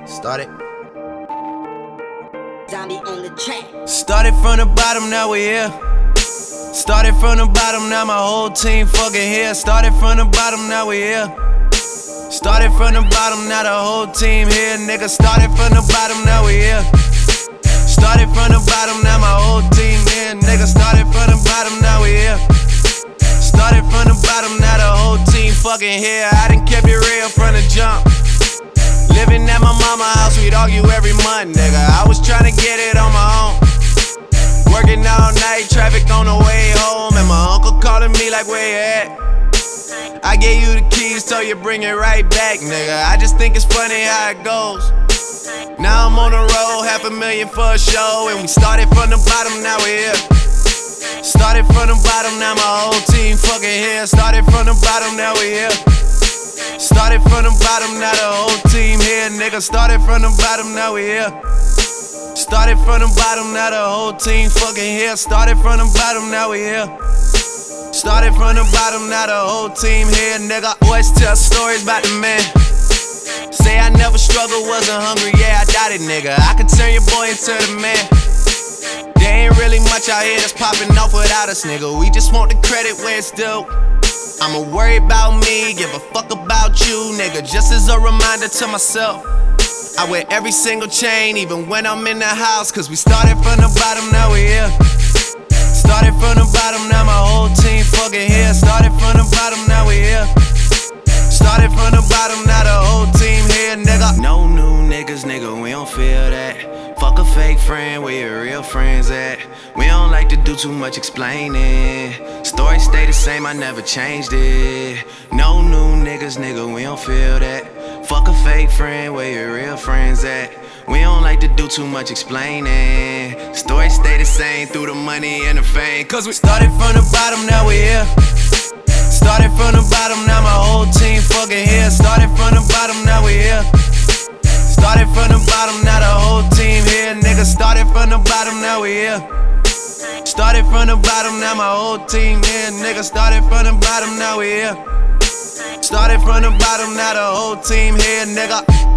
Started. Zombie on the track. Started from the bottom, now we here. Started from the bottom, now my whole team fucking here. Started from the bottom, now we here. Started from the bottom, now the whole team here, nigga. Started from the bottom, now we here. Started from the bottom, now my whole team here, nigga. Started from the bottom, now we here. Started from the bottom, now the whole team fucking here. I done kept it real from the jump. Living at my mama's house, we'd argue every month, nigga. I was tryna get it on my own. Working all night, traffic on the way home, and my uncle calling me like, where you at? I gave you the keys, so you bring it right back, nigga. I just think it's funny how it goes. Now I'm on the road, $500,000 for a show, and we started from the bottom, now we here. Started from the bottom, now my whole team fucking here. Started from the bottom, now we here. Started from the bottom, now the whole team here, nigga. Started from the bottom, now we here. Started from the bottom, now the whole team fucking here. Started from the bottom, now we here. Started from the bottom, now the whole team here, nigga. Always tell stories about the man. Say I never struggled, wasn't hungry, yeah, I doubt it, nigga. I could turn your boy into the man. There ain't really much out here that's popping off without us, nigga. We just want the credit where it's due. I'ma worry about me, give a fuck about you, nigga. Just as a reminder to myself, I wear every single chain, even when I'm in the house. Cause we started from the bottom, now we here. Started from the bottom, now my whole team fucking here. Started from the bottom, now we here. Started from the bottom, now the whole team here, nigga. No new niggas, nigga, we don't feel that. Fuck a fake friend, where your real friends at? We don't like to do too much explaining. Story stay the same, I never changed it. No new niggas, nigga, we don't feel that. Fuck a fake friend, where your real friends at? We don't like to do too much explaining. Story stay the same through the money and the fame. Cause we started from the bottom, now we here. Started from the bottom, now my whole team fucking here. Started from the bottom, now we here. Started from the bottom, now the whole team here, nigga. Started from the bottom, now we here. Started from the bottom, now my whole team here, nigga. Started from the bottom, now we here. Started from the bottom, now the whole team here, nigga.